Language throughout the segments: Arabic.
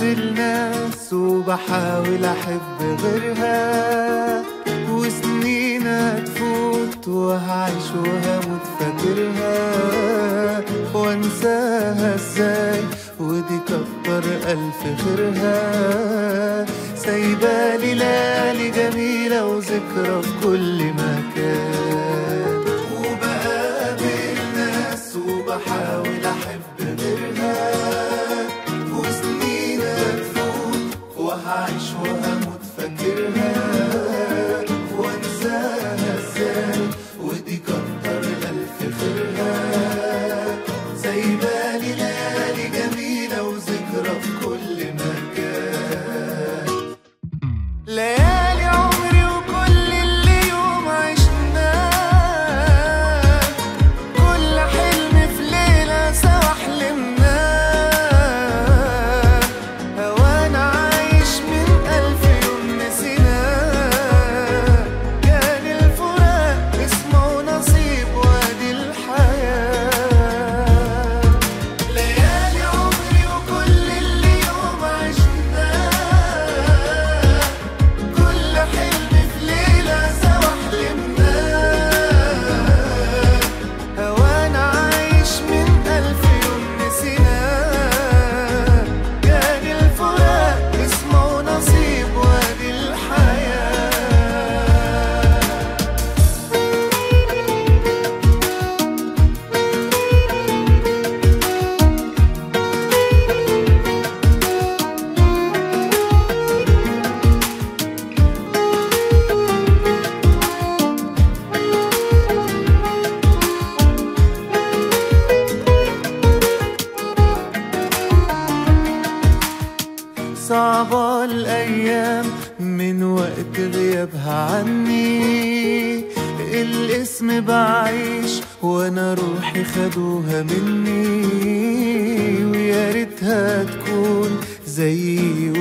بقابل ناس وبحاول أحب غيرها، وسنين هتفوت وهعيش وهموت فاكرها، وانساها ازاي ودي كتر ألف خيرها، سايبالي ليالي جميلة وذكرى في كل مكان، وبقابل ناس وبحاول أحب غيرها، وسنين هتفوت وهعيش وهموت فاكرها، وانساها ازاي ودي كتر ألف خيرها، سايبالي ليالي جميلة وذكرى في كل مكان. ليالي عمري وكل اللي يوم عشناه، كل حلم في ليلة سوا حلمناه، وانا عايش من ألف يوم نسيناه، كان الفراق اسمه نصيب وادي الحياة. ليالي عمري وكل اللي يوم عشناه، كل حلم في ليلة سوا حلمناه، وانا عايش من ألف يوم نسيناه، كان الفراق اسمه نصيب وادي الحياة. صعبة الأيام من وقت غيابها عني، الاسم بعيش وأنا روحي خدوها مني، ويا ريتها تكون زيي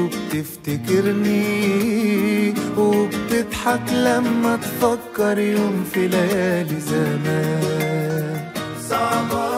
وبتفتكرني وبتضحك لما تفكر يوم في ليالي زمان. صعبة